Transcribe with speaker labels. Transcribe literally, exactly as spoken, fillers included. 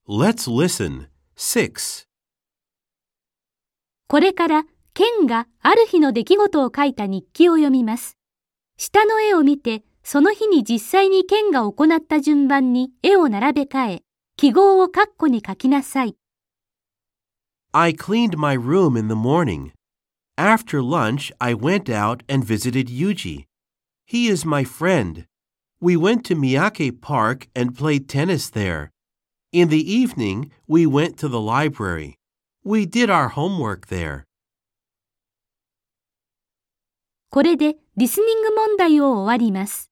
Speaker 1: Let's listen. six.
Speaker 2: これからケンがある日の出来事を書いた日記を読みます。下の絵を見て、その日に実際にケンが行った順番に絵を並べ替え、記号をカッコに書きなさい。
Speaker 1: I cleaned my room in the morning. After lunch, I went out and visited Yuji. He is my friend. We went to Miyake Park and played tennis there. In the evening, we went to the library. We did our homework there.
Speaker 2: これでリスニング問題を終わります。